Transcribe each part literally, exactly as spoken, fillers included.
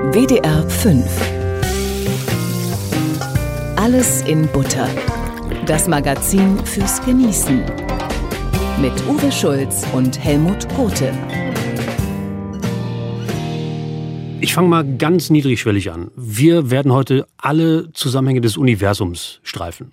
W D R fünf. Alles in Butter. Das Magazin fürs Genießen. Mit Uwe Schulz und Helmut Gothe. Ich fange mal ganz niedrigschwellig an. Wir werden heute alle Zusammenhänge des Universums streifen.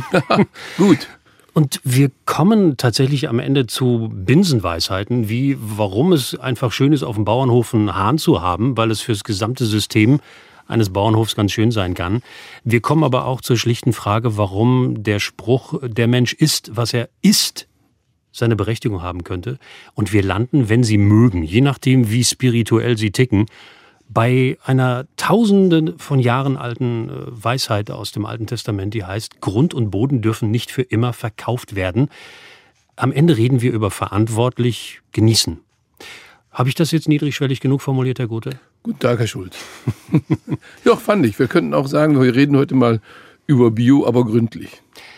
Gut. Und wir kommen tatsächlich am Ende zu Binsenweisheiten, wie warum es einfach schön ist, auf dem Bauernhof einen Hahn zu haben, weil es fürs gesamte System eines Bauernhofs ganz schön sein kann. Wir kommen aber auch zur schlichten Frage, warum der Spruch, der Mensch ist, was er ist, seine Berechtigung haben könnte. Und wir landen, wenn Sie mögen, je nachdem, wie spirituell Sie ticken, bei einer tausenden von Jahren alten Weisheit aus dem Alten Testament, die heißt, Grund und Boden dürfen nicht für immer verkauft werden. Am Ende reden wir über verantwortlich genießen. Habe ich das jetzt niedrigschwellig genug formuliert, Herr Gothe? Guten Tag, Herr Schulz. Ja, fand ich. Wir könnten auch sagen, wir reden heute mal über Bio, aber gründlich.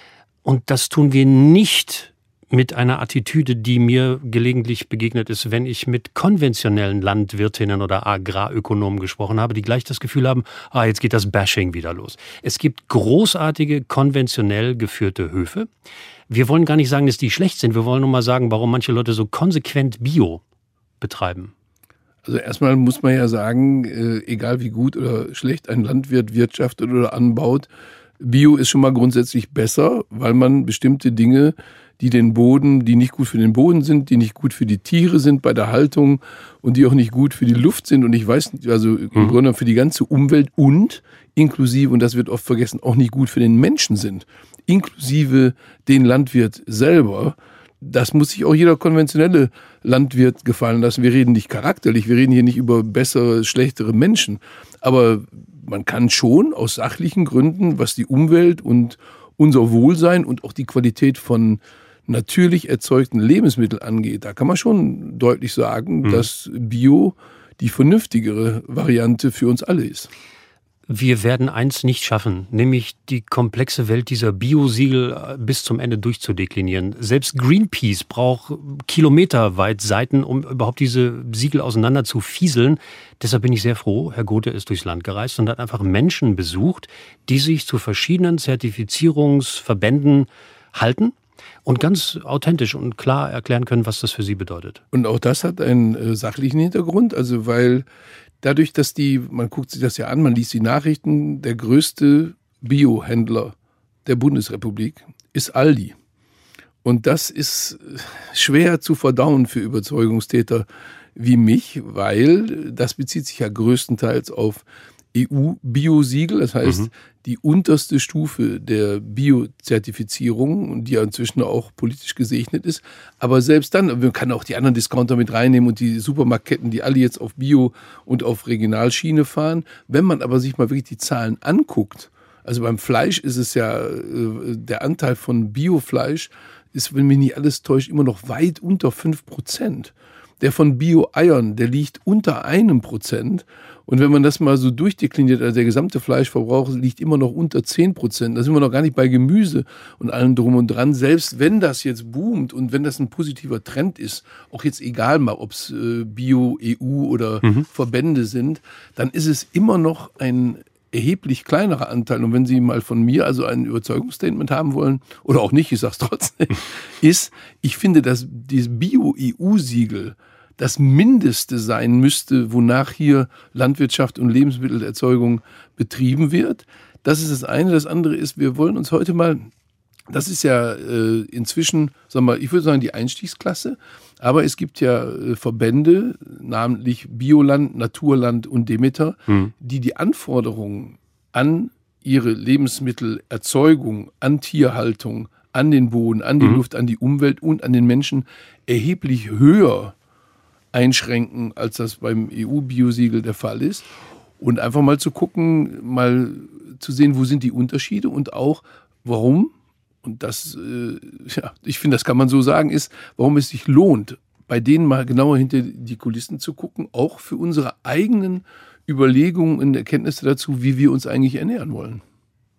Und das tun wir nicht mit einer Attitüde, die mir gelegentlich begegnet ist, wenn ich mit konventionellen Landwirtinnen oder Agrarökonomen gesprochen habe, die gleich das Gefühl haben, ah, jetzt geht das Bashing wieder los. Es gibt großartige, konventionell geführte Höfe. Wir wollen gar nicht sagen, dass die schlecht sind. Wir wollen nur mal sagen, warum manche Leute so konsequent Bio betreiben. Also erstmal muss man ja sagen, äh, egal wie gut oder schlecht ein Landwirt wirtschaftet oder anbaut, Bio ist schon mal grundsätzlich besser, weil man bestimmte Dinge, die den Boden, die nicht gut für den Boden sind, die nicht gut für die Tiere sind bei der Haltung und die auch nicht gut für die Luft sind und ich weiß nicht, also im Grunde genommen für die ganze Umwelt und inklusive, und das wird oft vergessen, auch nicht gut für den Menschen sind, inklusive den Landwirt selber. Das muss sich auch jeder konventionelle Landwirt gefallen lassen. Wir reden nicht charakterlich, wir reden hier nicht über bessere, schlechtere Menschen, aber man kann schon aus sachlichen Gründen, was die Umwelt und unser Wohlsein und auch die Qualität von natürlich erzeugten Lebensmitteln angeht, da kann man schon deutlich sagen, mhm. dass Bio die vernünftigere Variante für uns alle ist. Wir werden eins nicht schaffen, nämlich die komplexe Welt dieser Bio-Siegel bis zum Ende durchzudeklinieren. Selbst Greenpeace braucht kilometerweit Seiten, um überhaupt diese Siegel auseinander zu fieseln. Deshalb bin ich sehr froh, Herr Gothe ist durchs Land gereist und hat einfach Menschen besucht, die sich zu verschiedenen Zertifizierungsverbänden halten und ganz authentisch und klar erklären können, was das für sie bedeutet. Und auch das hat einen äh, sachlichen Hintergrund, also weil dadurch, dass die, man guckt sich das ja an, man liest die Nachrichten, der größte Biohändler der Bundesrepublik ist Aldi. Und das ist schwer zu verdauen für Überzeugungstäter wie mich, weil das bezieht sich ja größtenteils auf E U-Biosiegel, das heißt, mhm. die unterste Stufe der Bio-Zertifizierung, die ja inzwischen auch politisch gesegnet ist. Aber selbst dann, man kann auch die anderen Discounter mit reinnehmen und die Supermarktketten, die alle jetzt auf Bio und auf Regionalschiene fahren. Wenn man aber sich mal wirklich die Zahlen anguckt, also beim Fleisch ist es ja, der Anteil von Biofleisch ist, wenn mich nicht alles täuscht, immer noch weit unter fünf Prozent. Der von Bio-Eiern, der liegt unter einem Prozent. Und wenn man das mal so durchdekliniert, also der gesamte Fleischverbrauch liegt immer noch unter zehn Prozent. Da sind wir noch gar nicht bei Gemüse und allem drum und dran. Selbst wenn das jetzt boomt und wenn das ein positiver Trend ist, auch jetzt egal mal, ob es äh, Bio, E U oder mhm. Verbände sind, dann ist es immer noch ein erheblich kleinerer Anteil. Und wenn Sie mal von mir also ein Überzeugungsstatement haben wollen, oder auch nicht, ich sage es trotzdem, ist, ich finde, dass dieses Bio-E U-Siegel das Mindeste sein müsste, wonach hier Landwirtschaft und Lebensmittelerzeugung betrieben wird. Das ist das eine. Das andere ist, wir wollen uns heute mal, das ist ja äh, inzwischen, sagen wir mal, ich würde sagen die Einstiegsklasse, aber es gibt ja äh, Verbände, namentlich Bioland, Naturland und Demeter, hm. die die Anforderungen an ihre Lebensmittelerzeugung, an Tierhaltung, an den Boden, an die hm. Luft, an die Umwelt und an den Menschen erheblich höher einschränken, als das beim E U-Biosiegel der Fall ist. Und einfach mal zu gucken, mal zu sehen, wo sind die Unterschiede und auch, warum, und das, äh, ja, ich finde, das kann man so sagen, ist, warum es sich lohnt, bei denen mal genauer hinter die Kulissen zu gucken, auch für unsere eigenen Überlegungen und Erkenntnisse dazu, wie wir uns eigentlich ernähren wollen.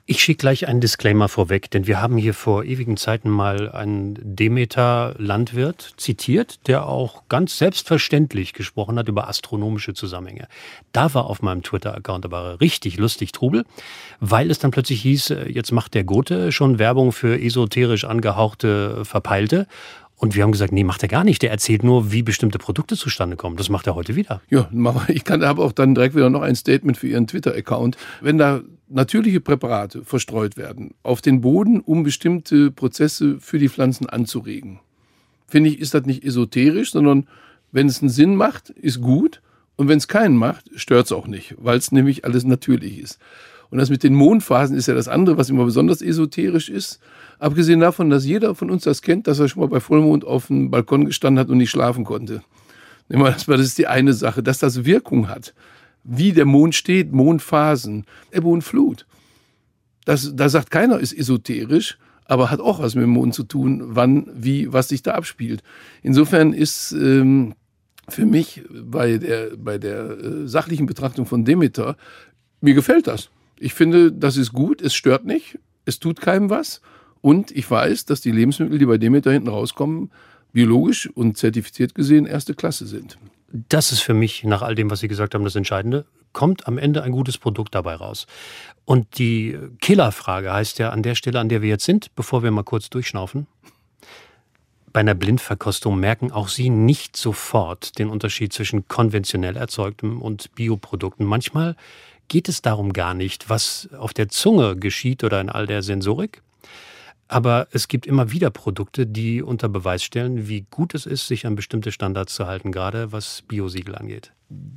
Ich schicke gleich einen Disclaimer vorweg, denn wir haben hier vor ewigen Zeiten mal einen Demeter-Landwirt zitiert, der auch ganz selbstverständlich gesprochen hat über astronomische Zusammenhänge. Da war auf meinem Twitter-Account aber richtig lustig Trubel, weil es dann plötzlich hieß, jetzt macht der Gothe schon Werbung für esoterisch angehauchte Verpeilte. Und wir haben gesagt, nee, macht er gar nicht. Der erzählt nur, wie bestimmte Produkte zustande kommen. Das macht er heute wieder. Ja, ich kann, habe auch dann direkt wieder noch ein Statement für Ihren Twitter-Account. Wenn da natürliche Präparate verstreut werden auf den Boden, um bestimmte Prozesse für die Pflanzen anzuregen, finde ich, ist das nicht esoterisch, sondern wenn es einen Sinn macht, ist gut. Und wenn es keinen macht, stört es auch nicht, weil es nämlich alles natürlich ist. Und das mit den Mondphasen ist ja das andere, was immer besonders esoterisch ist. Abgesehen davon, dass jeder von uns das kennt, dass er schon mal bei Vollmond auf dem Balkon gestanden hat und nicht schlafen konnte. Das ist die eine Sache, dass das Wirkung hat. Wie der Mond steht, Mondphasen, Ebbe und Flut. Das, da sagt keiner, ist esoterisch, aber hat auch was mit dem Mond zu tun, wann, wie, was sich da abspielt. Insofern ist ähm, für mich bei der, bei der äh, sachlichen Betrachtung von Demeter, mir gefällt das. Ich finde, das ist gut, es stört nicht, es tut keinem was. Und ich weiß, dass die Lebensmittel, die bei Demeter hinten rauskommen, biologisch und zertifiziert gesehen erste Klasse sind. Das ist für mich, nach all dem, was Sie gesagt haben, das Entscheidende. Kommt am Ende ein gutes Produkt dabei raus. Und die Killerfrage heißt ja an der Stelle, an der wir jetzt sind, bevor wir mal kurz durchschnaufen. Bei einer Blindverkostung merken auch Sie nicht sofort den Unterschied zwischen konventionell erzeugtem und Bioprodukten. Manchmal geht es darum gar nicht, was auf der Zunge geschieht oder in all der Sensorik. Aber es gibt immer wieder Produkte, die unter Beweis stellen, wie gut es ist, sich an bestimmte Standards zu halten, gerade was Biosiegel angeht.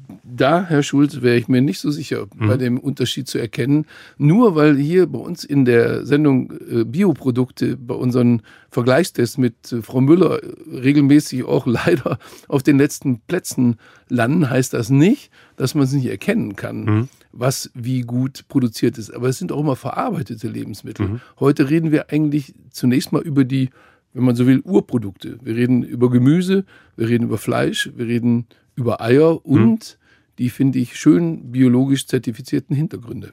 Da, Herr Schulz, wäre ich mir nicht so sicher, mhm. bei dem Unterschied zu erkennen. Nur weil hier bei uns in der Sendung äh, Bioprodukte bei unseren Vergleichstests mit äh, Frau Müller regelmäßig auch leider auf den letzten Plätzen landen, heißt das nicht, dass man es nicht erkennen kann, mhm. was wie gut produziert ist. Aber es sind auch immer verarbeitete Lebensmittel. Mhm. Heute reden wir eigentlich zunächst mal über die, wenn man so will, Urprodukte. Wir reden über Gemüse, wir reden über Fleisch, wir reden über Eier und mhm. die, finde ich, schön biologisch zertifizierten Hintergründe.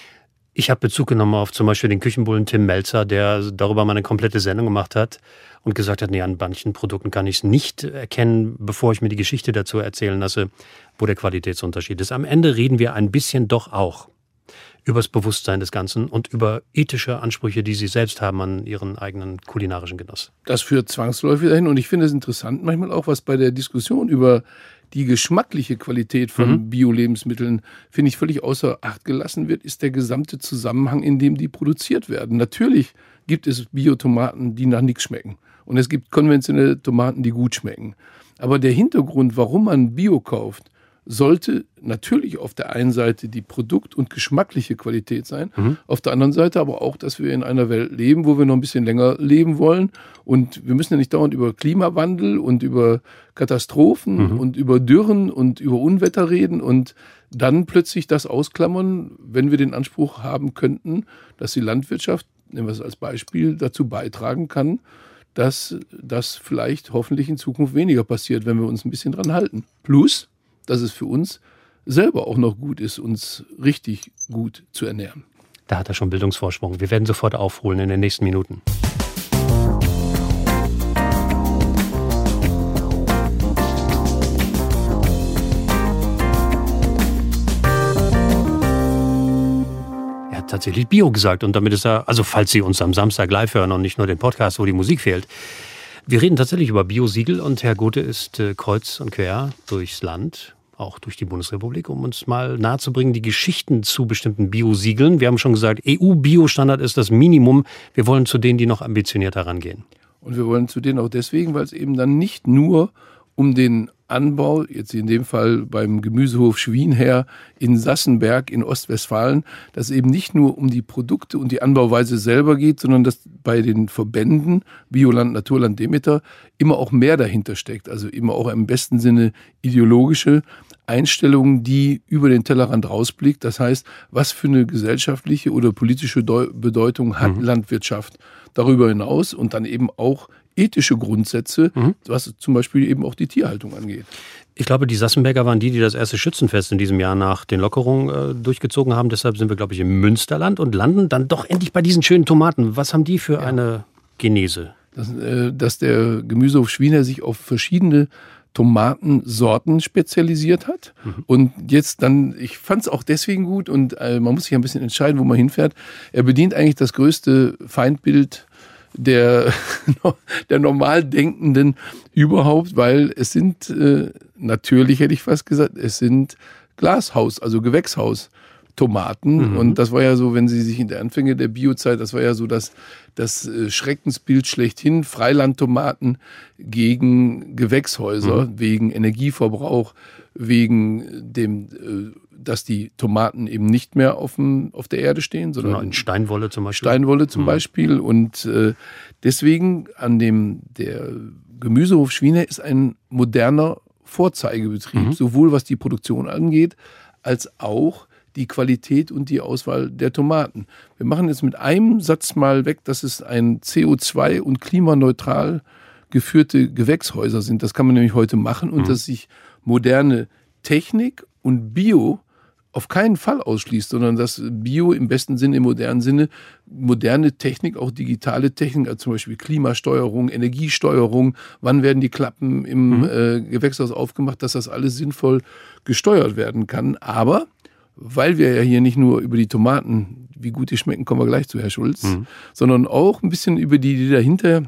Ich habe Bezug genommen auf zum Beispiel den Küchenbullen Tim Melzer, der darüber mal eine komplette Sendung gemacht hat und gesagt hat, nee, an manchen Produkten kann ich es nicht erkennen, bevor ich mir die Geschichte dazu erzählen lasse, wo der Qualitätsunterschied ist. Am Ende reden wir ein bisschen doch auch über das Bewusstsein des Ganzen und über ethische Ansprüche, die Sie selbst haben an Ihren eigenen kulinarischen Genuss. Das führt zwangsläufig dahin und ich finde es interessant manchmal auch, was bei der Diskussion über die geschmackliche Qualität von mhm. Bio-Lebensmitteln, finde ich, völlig außer Acht gelassen wird, ist der gesamte Zusammenhang, in dem die produziert werden. Natürlich gibt es Biotomaten, die nach nichts schmecken. Und es gibt konventionelle Tomaten, die gut schmecken. Aber der Hintergrund, warum man Bio kauft, sollte natürlich auf der einen Seite die Produkt- und geschmackliche Qualität sein, mhm. auf der anderen Seite aber auch, dass wir in einer Welt leben, wo wir noch ein bisschen länger leben wollen. Und wir müssen ja nicht dauernd über Klimawandel und über Katastrophen mhm. und über Dürren und über Unwetter reden und dann plötzlich das ausklammern, wenn wir den Anspruch haben könnten, dass die Landwirtschaft, nehmen wir es als Beispiel, dazu beitragen kann, dass das vielleicht hoffentlich in Zukunft weniger passiert, wenn wir uns ein bisschen dran halten. Plus, dass es für uns selber auch noch gut ist, uns richtig gut zu ernähren. Da hat er schon Bildungsvorsprung. Wir werden sofort aufholen in den nächsten Minuten. Er hat tatsächlich Bio gesagt und damit ist er, also falls Sie uns am Samstag live hören und nicht nur den Podcast, wo die Musik fehlt. Wir reden tatsächlich über Biosiegel und Herr Gothe ist äh, kreuz und quer durchs Land, auch durch die Bundesrepublik, um uns mal nahezubringen, die Geschichten zu bestimmten Biosiegeln. Wir haben schon gesagt, E U-Biostandard ist das Minimum. Wir wollen zu denen, die noch ambitionierter rangehen. Und wir wollen zu denen auch deswegen, weil es eben dann nicht nur um den Anbau, jetzt in dem Fall beim Gemüsehof Schwienherr in Sassenberg in Ostwestfalen, dass eben nicht nur um die Produkte und die Anbauweise selber geht, sondern dass bei den Verbänden Bioland, Naturland, Demeter immer auch mehr dahinter steckt. Also immer auch im besten Sinne ideologische Einstellungen, die über den Tellerrand rausblickt. Das heißt, was für eine gesellschaftliche oder politische Bedeutung hat mhm. Landwirtschaft darüber hinaus und dann eben auch ethische Grundsätze, mhm. was zum Beispiel eben auch die Tierhaltung angeht. Ich glaube, die Sassenberger waren die, die das erste Schützenfest in diesem Jahr nach den Lockerungen äh, durchgezogen haben. Deshalb sind wir, glaube ich, im Münsterland und landen dann doch endlich bei diesen schönen Tomaten. Was haben die für ja. eine Genese? Das, äh, dass der Gemüsehof Schwiener sich auf verschiedene Tomatensorten spezialisiert hat. Mhm. Und jetzt dann, ich fand es auch deswegen gut und äh, man muss sich ein bisschen entscheiden, wo man hinfährt. Er bedient eigentlich das größte Feindbild der, der normal Denkenden überhaupt, weil es sind, äh, natürlich hätte ich fast gesagt, es sind Glashaus, also Gewächshaus-Tomaten. Mhm. Und das war ja so, wenn Sie sich in der Anfänge der Biozeit, das war ja so das, das äh, Schreckensbild schlechthin, Freilandtomaten gegen Gewächshäuser, mhm. wegen Energieverbrauch, wegen dem, äh, dass die Tomaten eben nicht mehr auf, dem, auf der Erde stehen, sondern genau, in Steinwolle zum Beispiel. Steinwolle zum mhm. Beispiel. Und äh, deswegen an dem der Gemüsehof Schwiener ist ein moderner Vorzeigebetrieb, mhm. sowohl was die Produktion angeht, als auch die Qualität und die Auswahl der Tomaten. Wir machen jetzt mit einem Satz mal weg, dass es ein C O zwei- und klimaneutral geführte Gewächshäuser sind. Das kann man nämlich heute machen und mhm. dass sich moderne Technik und Bio auf keinen Fall ausschließt, sondern dass Bio im besten Sinne, im modernen Sinne, moderne Technik, auch digitale Technik, also zum Beispiel Klimasteuerung, Energiesteuerung, wann werden die Klappen im mhm. äh, Gewächshaus aufgemacht, dass das alles sinnvoll gesteuert werden kann. Aber weil wir ja hier nicht nur über die Tomaten, wie gut die schmecken, kommen wir gleich zu, Herr Schulz, mhm. sondern auch ein bisschen über die, die dahinter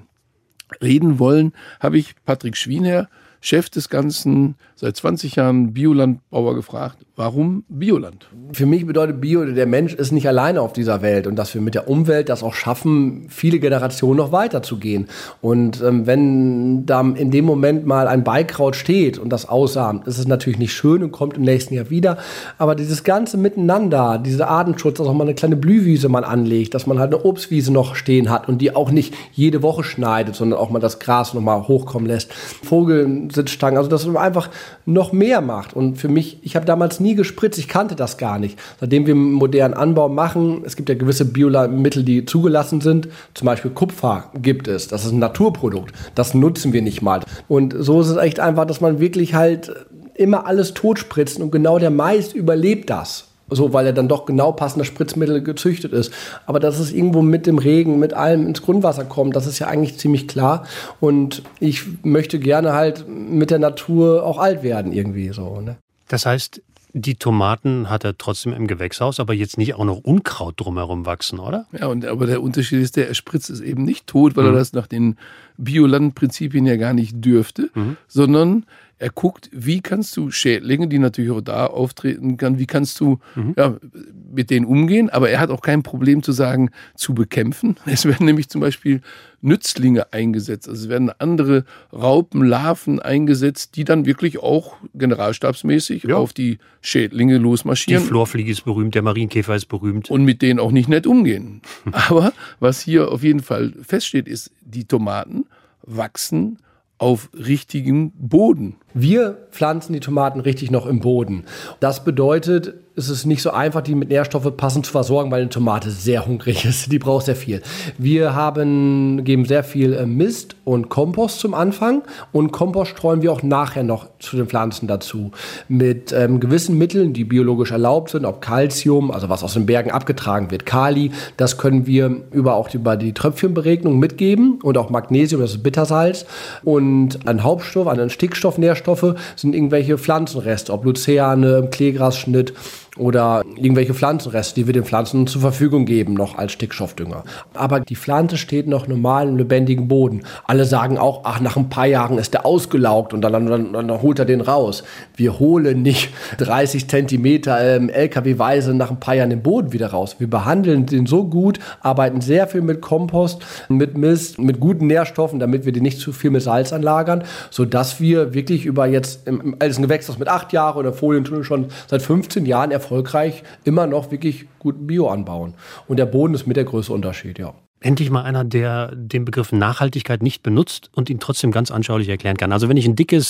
reden wollen, habe ich Patrick Schwiener, Chef des Ganzen, seit zwanzig Jahren Biolandbauer, gefragt, warum Bioland? Für mich bedeutet Bio, der Mensch ist nicht alleine auf dieser Welt und dass wir mit der Umwelt das auch schaffen, viele Generationen noch weiterzugehen. Und ähm, wenn da in dem Moment mal ein Beikraut steht und das aussamt, ist es natürlich nicht schön und kommt im nächsten Jahr wieder. Aber dieses ganze Miteinander, dieser Artenschutz, dass auch mal eine kleine Blühwiese man anlegt, dass man halt eine Obstwiese noch stehen hat und die auch nicht jede Woche schneidet, sondern auch mal das Gras noch mal hochkommen lässt. Vogelsitzstangen, also dass man einfach noch mehr macht. Und für mich, ich habe damals nie gespritzt, ich kannte das gar nicht. Seitdem wir modernen Anbau machen, es gibt ja gewisse Biomittel, die zugelassen sind, zum Beispiel Kupfer gibt es, das ist ein Naturprodukt, das nutzen wir nicht mal. Und so ist es echt einfach, dass man wirklich halt immer alles totspritzen und genau der Mais überlebt das. So, weil er dann doch genau passender Spritzmittel gezüchtet ist. Aber dass es irgendwo mit dem Regen, mit allem ins Grundwasser kommt, das ist ja eigentlich ziemlich klar. Und ich möchte gerne halt mit der Natur auch alt werden irgendwie so. Ne? Das heißt, die Tomaten hat er trotzdem im Gewächshaus, aber jetzt nicht auch noch Unkraut drumherum wachsen, oder? Ja, und, aber der Unterschied ist, der er spritzt es eben nicht tot, weil mhm. er das nach den Biolandprinzipien ja gar nicht dürfte, mhm. sondern er guckt, wie kannst du Schädlinge, die natürlich auch da auftreten kann, wie kannst du mhm. ja, mit denen umgehen. Aber er hat auch kein Problem zu sagen, zu bekämpfen. Es werden nämlich zum Beispiel Nützlinge eingesetzt. Also es werden andere Raupen, Larven eingesetzt, die dann wirklich auch generalstabsmäßig ja. auf die Schädlinge losmarschieren. Die Florfliege ist berühmt, der Marienkäfer ist berühmt. Und mit denen auch nicht nett umgehen. Aber was hier auf jeden Fall feststeht, ist, die Tomaten wachsen auf richtigem Boden. Wir pflanzen die Tomaten richtig noch im Boden. Das bedeutet, es ist nicht so einfach, die mit Nährstoffen passend zu versorgen, weil eine Tomate sehr hungrig ist. Die braucht sehr viel. Wir haben, geben sehr viel Mist und Kompost zum Anfang und Kompost streuen wir auch nachher noch zu den Pflanzen dazu. Mit ähm, gewissen Mitteln, die biologisch erlaubt sind, ob Calcium, also was aus den Bergen abgetragen wird, Kali, das können wir über auch über die Tröpfchenberegnung mitgeben und auch Magnesium, das ist Bittersalz. Und ein Hauptstoff, ein Stickstoffnährstoffe sind irgendwelche Pflanzenreste, ob Luzerne, Kleegrasschnitt oder irgendwelche Pflanzenreste, die wir den Pflanzen zur Verfügung geben, noch als Stickstoffdünger. Aber die Pflanze steht noch normal im lebendigen Boden. Alle sagen auch, ach, nach ein paar Jahren ist der ausgelaugt und dann, dann, dann holt er den raus. Wir holen nicht dreißig Zentimeter ähm, L K W-weise nach ein paar Jahren den Boden wieder raus. Wir behandeln den so gut, arbeiten sehr viel mit Kompost, mit Mist, mit guten Nährstoffen, damit wir die nicht zu viel mit Salz anlagern, sodass wir wirklich über jetzt im, im ältesten Gewächshaus mit acht Jahren oder Folientunnel schon seit fünfzehn Jahren erfolgreich immer noch wirklich gut Bio anbauen. Und der Boden ist mit der größte Unterschied, ja. Endlich mal einer, der den Begriff Nachhaltigkeit nicht benutzt und ihn trotzdem ganz anschaulich erklären kann. Also wenn ich ein dickes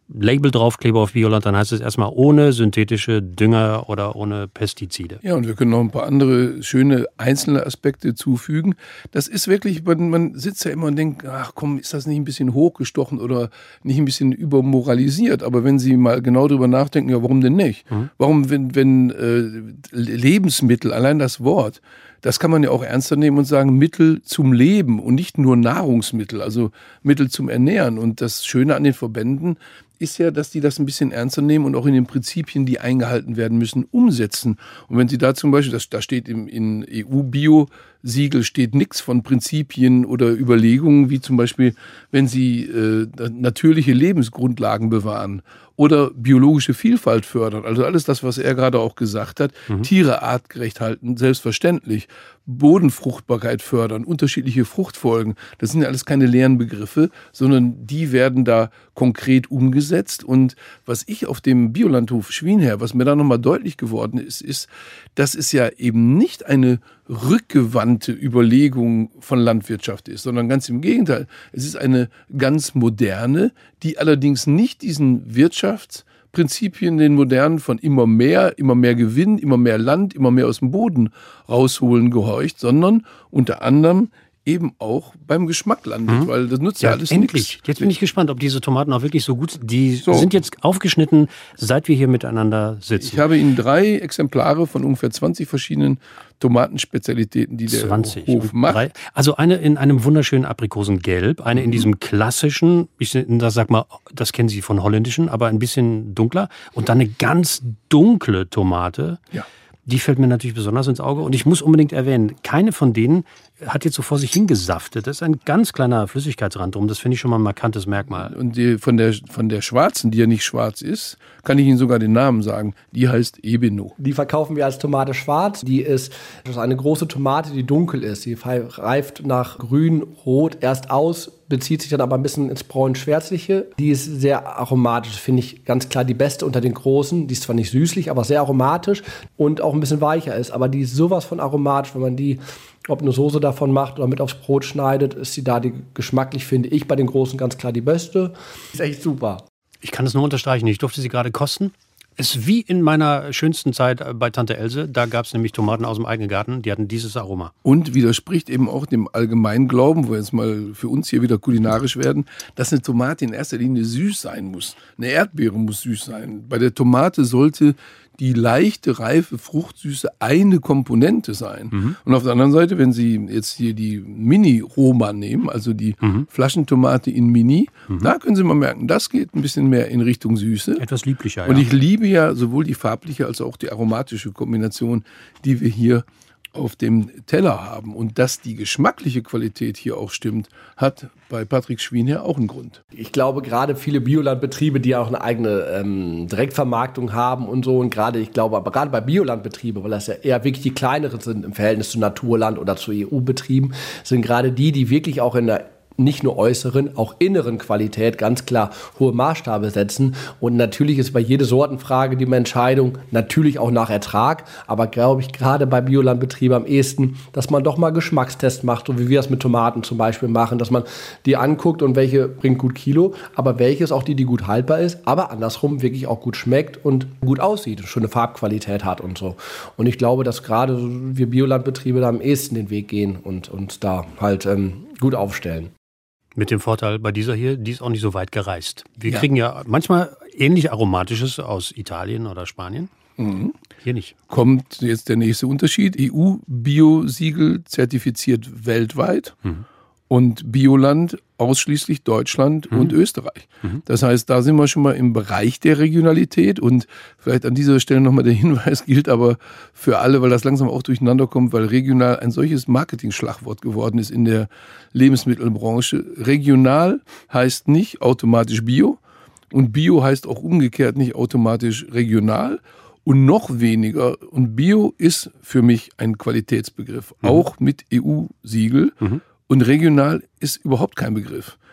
Label draufklebe auf Bioland, dann heißt es erstmal ohne synthetische Dünger oder ohne Pestizide. Ja, und wir können noch ein paar andere schöne einzelne Aspekte zufügen. Das ist wirklich, man, man sitzt ja immer und denkt, ach komm, ist das nicht ein bisschen hochgestochen oder nicht ein bisschen übermoralisiert? Aber wenn Sie mal genau drüber nachdenken, ja, warum denn nicht? Mhm. Warum, wenn, wenn äh, Lebensmittel, allein das Wort, das kann man ja auch ernster nehmen und sagen, Mittel zum Leben und nicht nur Nahrungsmittel, also Mittel zum Ernähren. Und das Schöne an den Verbänden ist ja, dass die das ein bisschen ernster nehmen und auch in den Prinzipien, die eingehalten werden müssen, umsetzen. Und wenn Sie da zum Beispiel, das, da steht im in E U-Bio-Siegel steht nichts von Prinzipien oder Überlegungen, wie zum Beispiel, wenn Sie äh, natürliche Lebensgrundlagen bewahren oder biologische Vielfalt fördern, also alles das, was er gerade auch gesagt hat, mhm. Tiere artgerecht halten, selbstverständlich, Bodenfruchtbarkeit fördern, unterschiedliche Fruchtfolgen, das sind ja alles keine leeren Begriffe, sondern die werden da konkret umgesetzt. Und was ich auf dem Biolandhof Schwienherr, was mir da nochmal deutlich geworden ist, ist, dass es ja eben nicht eine rückgewandte Überlegung von Landwirtschaft ist, sondern ganz im Gegenteil. Es ist eine ganz moderne, die allerdings nicht diesen Wirtschaftsprinzipien, den modernen von immer mehr, immer mehr Gewinn, immer mehr Land, immer mehr aus dem Boden rausholen gehorcht, sondern unter anderem eben auch beim Geschmack landet, mhm. weil das nutzt ja, ja alles endlich. nichts. Jetzt bin ich gespannt, ob diese Tomaten auch wirklich so gut sind. Die so. sind jetzt aufgeschnitten, seit wir hier miteinander sitzen. Ich habe Ihnen drei Exemplare von ungefähr zwanzig verschiedenen Tomatenspezialitäten, die der zwanzig Hof macht. Drei. Also eine in einem wunderschönen Aprikosengelb, eine mhm. in diesem klassischen, ich sag mal, das kennen Sie von holländischen, aber ein bisschen dunkler. Und dann eine ganz dunkle Tomate. Ja. Die fällt mir natürlich besonders ins Auge. Und ich muss unbedingt erwähnen, keine von denen hat jetzt so vor sich hingesaftet. Das ist ein ganz kleiner Flüssigkeitsrand drum. Das finde ich schon mal ein markantes Merkmal. Und die, von, der, von der schwarzen, die ja nicht schwarz ist, kann ich Ihnen sogar den Namen sagen. Die heißt Ebeno. Die verkaufen wir als Tomate schwarz. Die ist, das ist eine große Tomate, die dunkel ist. Die reift nach grün, rot erst aus, bezieht sich dann aber ein bisschen ins braun-schwärzliche. Die ist sehr aromatisch, finde ich ganz klar die beste unter den großen. Die ist zwar nicht süßlich, aber sehr aromatisch und auch ein bisschen weicher ist. Aber die ist sowas von aromatisch, wenn man die, ob eine Soße davon macht oder mit aufs Brot schneidet, ist sie da die geschmacklich, finde ich, bei den großen ganz klar die beste. Ist echt super. Ich kann es nur unterstreichen. Ich durfte sie gerade kosten. Ist wie in meiner schönsten Zeit bei Tante Else. Da gab es nämlich Tomaten aus dem eigenen Garten, die hatten dieses Aroma. Und widerspricht eben auch dem allgemeinen Glauben, wo wir jetzt mal für uns hier wieder kulinarisch werden, dass eine Tomate in erster Linie süß sein muss. Eine Erdbeere muss süß sein. Bei der Tomate sollte die leichte, reife Fruchtsüße eine Komponente sein. Mhm. Und auf der anderen Seite, wenn Sie jetzt hier die Mini-Roma nehmen, also die mhm. Flaschentomate in Mini, mhm. da können Sie mal merken, das geht ein bisschen mehr in Richtung Süße. Etwas lieblicher, Und ja. ich liebe ja sowohl die farbliche als auch die aromatische Kombination, die wir hier auf dem Teller haben. Und dass die geschmackliche Qualität hier auch stimmt, hat bei Patrick Schwienherr auch einen Grund. Ich glaube, gerade viele Biolandbetriebe, die auch eine eigene ähm, Direktvermarktung haben und so, und gerade, ich glaube, aber gerade bei Biolandbetrieben, weil das ja eher wirklich die kleineren sind im Verhältnis zu Naturland oder zu E U-Betrieben, sind gerade die, die wirklich auch in der nicht nur äußeren, auch inneren Qualität ganz klar hohe Maßstabe setzen. Und natürlich ist bei jeder Sortenfrage die Entscheidung natürlich auch nach Ertrag. Aber glaube ich, gerade bei Biolandbetrieben am ehesten, dass man doch mal Geschmackstest macht, so wie wir es mit Tomaten zum Beispiel machen, dass man die anguckt und welche bringt gut Kilo, aber welches auch die, die gut haltbar ist, aber andersrum wirklich auch gut schmeckt und gut aussieht, schöne Farbqualität hat und so. Und ich glaube, dass gerade wir Biolandbetriebe da am ehesten den Weg gehen und uns da halt ähm, gut aufstellen. Mit dem Vorteil bei dieser hier, die ist auch nicht so weit gereist. Wir ja. kriegen ja manchmal ähnlich Aromatisches aus Italien oder Spanien. Mhm. Hier nicht. Kommt jetzt der nächste Unterschied. E U-Bio-Siegel zertifiziert weltweit mhm. und Bioland ausschließlich Deutschland mhm. und Österreich. Mhm. Das heißt, da sind wir schon mal im Bereich der Regionalität und vielleicht an dieser Stelle nochmal der Hinweis gilt aber für alle, weil das langsam auch durcheinander kommt, weil regional ein solches Marketing-Schlagwort geworden ist in der Lebensmittelbranche. Regional heißt nicht automatisch Bio und Bio heißt auch umgekehrt nicht automatisch regional und noch weniger. Und Bio ist für mich ein Qualitätsbegriff, mhm. auch mit E U-Siegel. Mhm. Und regional ist überhaupt kein Begriff.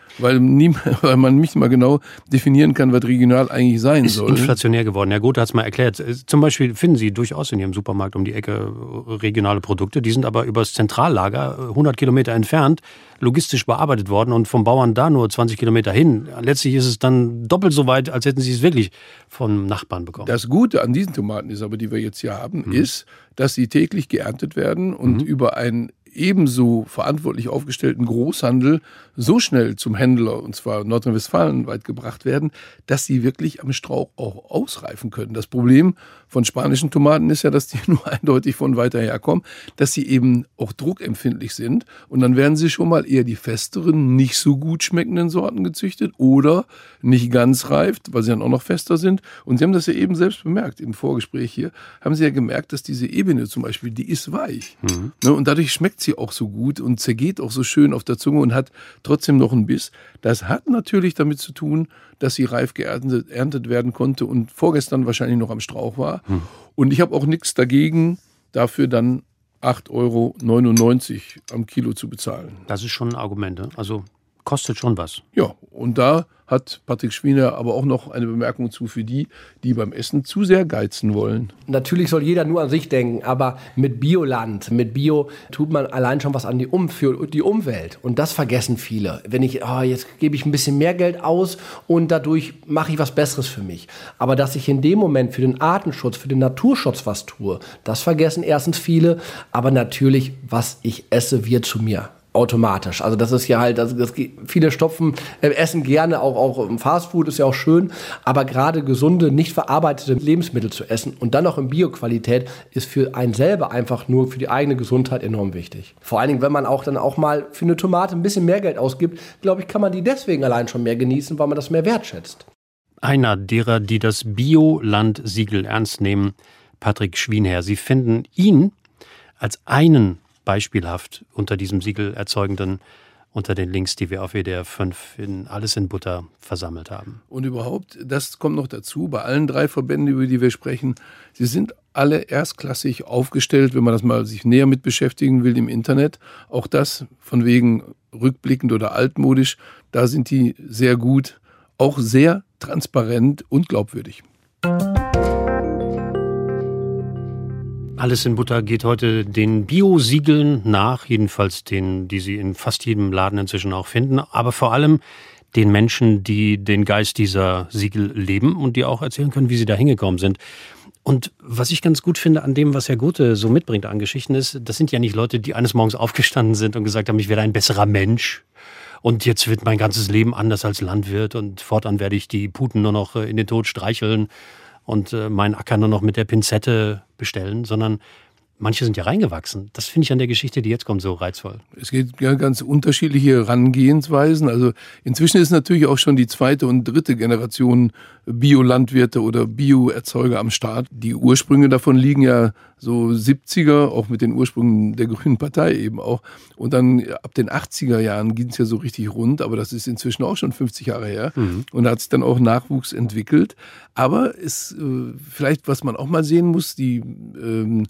weil, nie, weil man nicht mal genau definieren kann, was regional eigentlich sein ist soll. Ist inflationär geworden. Herr Gothe hat es mal erklärt. Zum Beispiel finden Sie durchaus in Ihrem Supermarkt um die Ecke regionale Produkte. Die sind aber übers Zentrallager hundert Kilometer entfernt logistisch bearbeitet worden und vom Bauern da nur zwanzig Kilometer hin. Letztlich ist es dann doppelt so weit, als hätten Sie es wirklich vom Nachbarn bekommen. Das Gute an diesen Tomaten ist aber, die wir jetzt hier haben, mhm. ist, dass sie täglich geerntet werden und mhm. über einen ebenso verantwortlich aufgestellten Großhandel so schnell zum Händler, und zwar Nordrhein-Westfalen weit gebracht werden, dass sie wirklich am Strauch auch ausreifen können. Das Problem von spanischen Tomaten ist ja, dass die nur eindeutig von weiter herkommen, dass sie eben auch druckempfindlich sind und dann werden sie schon mal eher die festeren, nicht so gut schmeckenden Sorten gezüchtet oder nicht ganz reif, weil sie dann auch noch fester sind. Und Sie haben das ja eben selbst bemerkt im Vorgespräch hier, haben Sie ja gemerkt, dass diese Ebene zum Beispiel, die ist weich. Mhm. Ne, und dadurch schmeckt sie auch so gut und zergeht auch so schön auf der Zunge und hat trotzdem noch einen Biss. Das hat natürlich damit zu tun, dass sie reif geerntet erntet werden konnte und vorgestern wahrscheinlich noch am Strauch war. Hm. Und ich habe auch nichts dagegen, dafür dann acht Euro neunundneunzig am Kilo zu bezahlen. Das ist schon ein Argument, ne? Also kostet schon was. Ja, und da hat Patrick Schwiener aber auch noch eine Bemerkung zu für die, die beim Essen zu sehr geizen wollen. Natürlich soll jeder nur an sich denken, aber mit Bioland, mit Bio tut man allein schon was an die, um, für die Umwelt. Und das vergessen viele. Wenn ich, oh, jetzt gebe ich ein bisschen mehr Geld aus und dadurch mache ich was Besseres für mich. Aber dass ich in dem Moment für den Artenschutz, für den Naturschutz was tue, das vergessen erstens viele. Aber natürlich, was ich esse, wird zu mir. Automatisch. Also das ist ja halt, also das, viele stopfen, äh, essen gerne, auch, auch Fastfood ist ja auch schön, aber gerade gesunde, nicht verarbeitete Lebensmittel zu essen und dann noch in Bioqualität ist für einen selber einfach nur für die eigene Gesundheit enorm wichtig. Vor allen Dingen, wenn man auch dann auch mal für eine Tomate ein bisschen mehr Geld ausgibt, glaube ich, kann man die deswegen allein schon mehr genießen, weil man das mehr wertschätzt. Einer derer, die das Bioland-Siegel ernst nehmen, Patrick Schwiener. Sie finden ihn als einen beispielhaft unter diesem Siegel erzeugenden, unter den Links, die wir auf W D R fünf in Alles in Butter versammelt haben. Und überhaupt, das kommt noch dazu, bei allen drei Verbänden, über die wir sprechen, sie sind alle erstklassig aufgestellt, wenn man das mal sich näher mit beschäftigen will im Internet. Auch das von wegen rückblickend oder altmodisch, da sind die sehr gut, auch sehr transparent und glaubwürdig. Alles in Butter geht heute den Bio-Siegeln nach, jedenfalls den, die Sie in fast jedem Laden inzwischen auch finden, aber vor allem den Menschen, die den Geist dieser Siegel leben und die auch erzählen können, wie sie da hingekommen sind. Und was ich ganz gut finde an dem, was Herr Gothe so mitbringt an Geschichten ist, das sind ja nicht Leute, die eines Morgens aufgestanden sind und gesagt haben, ich werde ein besserer Mensch und jetzt wird mein ganzes Leben anders als Landwirt und fortan werde ich die Puten nur noch in den Tod streicheln und äh, meinen Acker nur noch mit der Pinzette bestellen, sondern manche sind ja reingewachsen. Das finde ich an der Geschichte, die jetzt kommt, so reizvoll. Es gibt ja ganz unterschiedliche Herangehensweisen. Also inzwischen ist natürlich auch schon die zweite und dritte Generation Biolandwirte oder Bioerzeuger am Start. Die Ursprünge davon liegen ja so siebziger, auch mit den Ursprüngen der Grünen Partei eben auch. Und dann ab den achtziger Jahren ging es ja so richtig rund, aber das ist inzwischen auch schon fünfzig Jahre her. Mhm. Und da hat sich dann auch Nachwuchs entwickelt. Aber es äh, vielleicht, was man auch mal sehen muss, die ähm,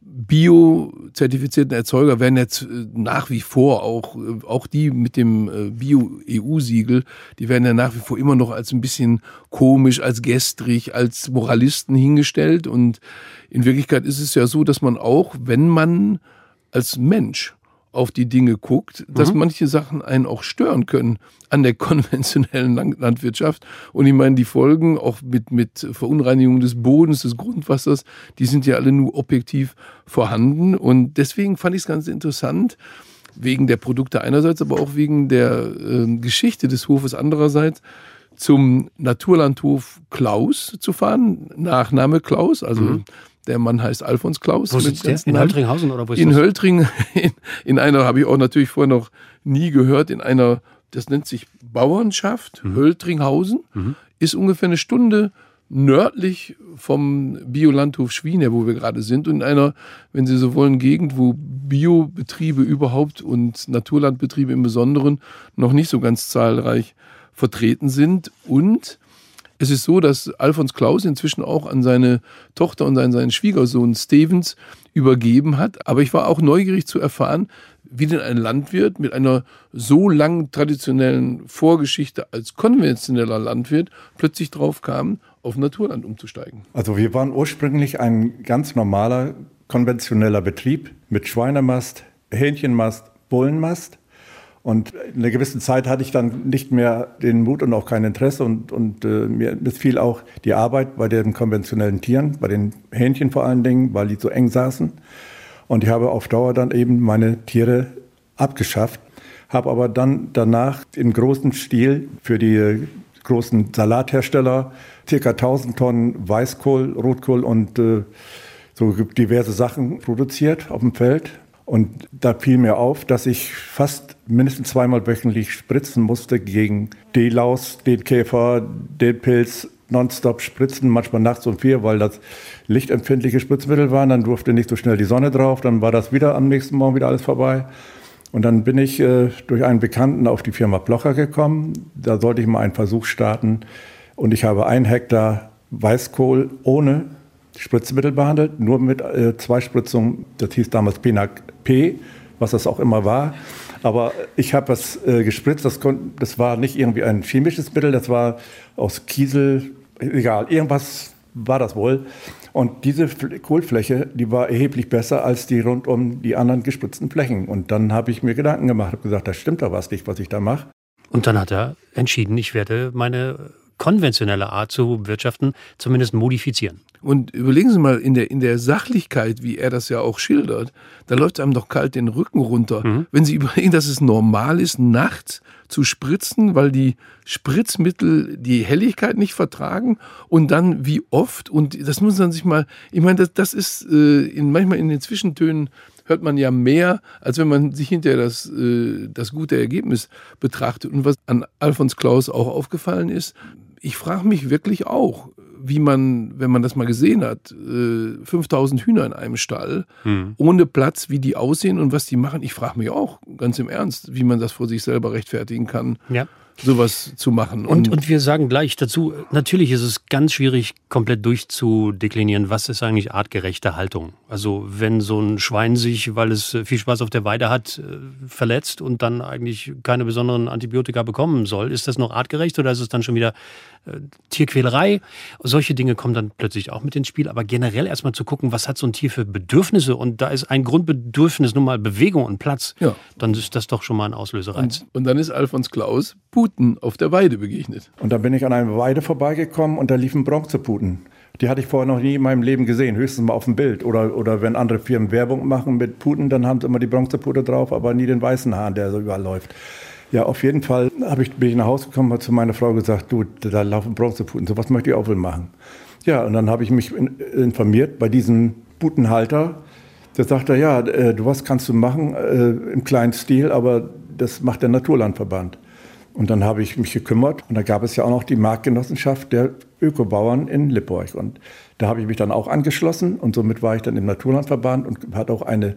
Bio-zertifizierten Erzeuger werden jetzt nach wie vor auch, auch die mit dem Bio-E U-Siegel, die werden ja nach wie vor immer noch als ein bisschen komisch, als gestrig, als Moralisten hingestellt. Und in Wirklichkeit ist es ja so, dass man auch, wenn man als Mensch auf die Dinge guckt, dass mhm. manche Sachen einen auch stören können an der konventionellen Landwirtschaft. Und ich meine, die Folgen auch mit, mit Verunreinigung des Bodens, des Grundwassers, die sind ja alle nur objektiv vorhanden. Und deswegen fand ich es ganz interessant, wegen der Produkte einerseits, aber auch wegen der äh, Geschichte des Hofes andererseits, zum Naturlandhof Klaus zu fahren, Nachname Klaus, also mhm. Der Mann heißt Alfons Klaus. Wo sitzt der? In Höltringhausen oder wo ist in das? Höltring, in, in einer, habe ich auch natürlich vorher noch nie gehört, in einer, das nennt sich Bauernschaft, mhm. Höltringhausen, mhm. ist ungefähr eine Stunde nördlich vom Biolandhof Schwiener, wo wir gerade sind, und in einer, wenn Sie so wollen, Gegend, wo Biobetriebe überhaupt und Naturlandbetriebe im Besonderen noch nicht so ganz zahlreich vertreten sind. Und Es ist so, dass Alfons Klaus inzwischen auch an seine Tochter und an seinen Schwiegersohn Stevens übergeben hat. Aber ich war auch neugierig zu erfahren, wie denn ein Landwirt mit einer so langen traditionellen Vorgeschichte als konventioneller Landwirt plötzlich drauf kam, auf Naturland umzusteigen. Also wir waren ursprünglich ein ganz normaler, konventioneller Betrieb mit Schweinemast, Hähnchenmast, Bullenmast. Und in einer gewissen Zeit hatte ich dann nicht mehr den Mut und auch kein Interesse. Und, und äh, mir missfiel auch die Arbeit bei den konventionellen Tieren, bei den Hähnchen vor allen Dingen, weil die so eng saßen. Und ich habe auf Dauer dann eben meine Tiere abgeschafft, habe aber dann danach im großen Stil für die großen Salathersteller ca. tausend Tonnen Weißkohl, Rotkohl und äh, so diverse Sachen produziert auf dem Feld. Und da fiel mir auf, dass ich fast mindestens zweimal wöchentlich spritzen musste gegen D-Laus, den Käfer, den Pilz, nonstop spritzen, manchmal nachts um vier, weil das lichtempfindliche Spritzmittel waren. Dann durfte nicht so schnell die Sonne drauf, dann war das wieder am nächsten Morgen wieder alles vorbei. Und dann bin ich äh, durch einen Bekannten auf die Firma Blocher gekommen. Da sollte ich mal einen Versuch starten. Und ich habe einen Hektar Weißkohl ohne Spritzmittel behandelt, nur mit äh, zwei Spritzungen. Das hieß damals Penac P, was das auch immer war. Aber ich habe das äh, gespritzt. Das, kon- das war nicht irgendwie ein chemisches Mittel, das war aus Kiesel, egal, irgendwas war das wohl. Und diese F- Kohlfläche, die war erheblich besser als die rund um die anderen gespritzten Flächen. Und dann habe ich mir Gedanken gemacht, habe gesagt, das stimmt doch was nicht, was ich da mache. Und dann hat er entschieden, ich werde meine konventionelle Art zu wirtschaften zumindest modifizieren. Und überlegen Sie mal, in der, in der Sachlichkeit, wie er das ja auch schildert, da läuft einem doch kalt den Rücken runter. Mhm. Wenn Sie überlegen, dass es normal ist, nachts zu spritzen, weil die Spritzmittel die Helligkeit nicht vertragen und dann wie oft, und das muss man sich mal, ich meine, das, das ist äh, in, manchmal in den Zwischentönen hört man ja mehr, als wenn man sich hinterher das, äh, das gute Ergebnis betrachtet. Und was an Alfons Klaus auch aufgefallen ist, ich frage mich wirklich auch, wie man, wenn man das mal gesehen hat, äh, fünftausend Hühner in einem Stall, hm. ohne Platz, wie die aussehen und was die machen. Ich frage mich auch ganz im Ernst, wie man das vor sich selber rechtfertigen kann. Ja. Sowas zu machen. Und, und, und wir sagen gleich dazu, natürlich ist es ganz schwierig, komplett durchzudeklinieren, was ist eigentlich artgerechte Haltung. Also wenn so ein Schwein sich, weil es viel Spaß auf der Weide hat, verletzt und dann eigentlich keine besonderen Antibiotika bekommen soll, ist das noch artgerecht oder ist es dann schon wieder äh, Tierquälerei? Solche Dinge kommen dann plötzlich auch mit ins Spiel. Aber generell erstmal zu gucken, was hat so ein Tier für Bedürfnisse, und da ist ein Grundbedürfnis nun mal Bewegung und Platz, ja. Dann ist das doch schon mal ein Auslösereiz. Und, und dann ist Alfons Klaus Puten auf der Weide begegnet. Und dann bin ich an einer Weide vorbeigekommen und da liefen Bronzeputen. Die hatte ich vorher noch nie in meinem Leben gesehen, höchstens mal auf dem Bild. Oder, oder wenn andere Firmen Werbung machen mit Puten, dann haben sie immer die Bronzepute drauf, aber nie den weißen Hahn, der so überall läuft. Ja, auf jeden Fall hab ich, bin ich nach Hause gekommen und habe zu meiner Frau gesagt, du, da laufen Bronzeputen, sowas möchte ich auch wohl machen. Ja, und dann habe ich mich in, informiert bei diesem Putenhalter. Der sagte, ja, du, was kannst du machen äh, im kleinen Stil, aber das macht der Naturlandverband. Und dann habe ich mich gekümmert und da gab es ja auch noch die Marktgenossenschaft der Ökobauern in Lipporg. Und da habe ich mich dann auch angeschlossen und somit war ich dann im Naturlandverband und hatte auch eine